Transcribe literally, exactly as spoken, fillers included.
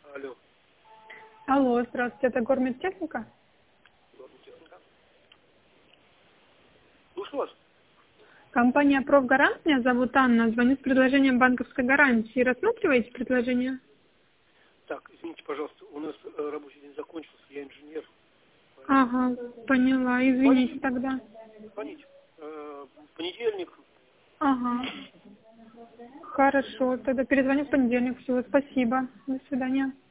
Алло. Алло, здравствуйте, это Гормедтехника? Гормедтехника. Слушаю вас. Компания Профгарант, меня зовут Анна, звоню с предложением банковской гарантии. Рассматриваете предложение? Так, извините, пожалуйста, у нас э, рабочий день закончился, я инженер. Ага, поняла, извините Звоните, тогда. звоните. Э, в понедельник. Ага, хорошо, тогда перезвоню в понедельник. Всего спасибо, до свидания.